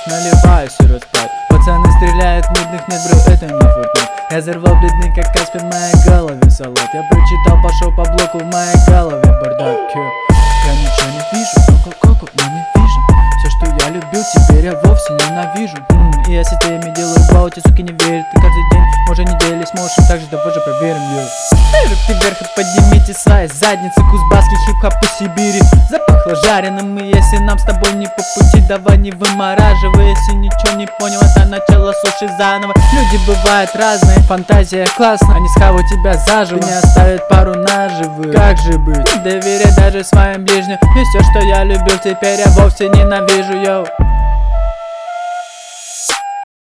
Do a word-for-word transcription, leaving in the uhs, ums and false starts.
наливаю сироп спать. Пацаны стреляют, мидных нет, бро, это не Fortnite. Я взорвал бледный, как Каспер, в моей голове салат. Я прочитал, пошел по блоку, в моей голове бардак. Я ничего не вижу, коко-коко, но не вижу. Все, что я любил, теперь я вовсе ненавижу. М-м, и я сетями делаю бал, те суки не верят. И каждый день, может недели сможем, так же давай же проверим, йо. Руки вверх и поднимите свои задницы. Кузбасский хип-хоп по Сибири запахло жареным. И если нам с тобой не по пути, давай не вымораживай. Если ничего не понял, это начало, слушай заново. Люди бывают разные, фантазия классно, они схавают тебя заживо, не оставят пару наживы. Как же быть? Не доверяй даже своим ближним. И все, что я любил, теперь я вовсе ненавижу, йоу.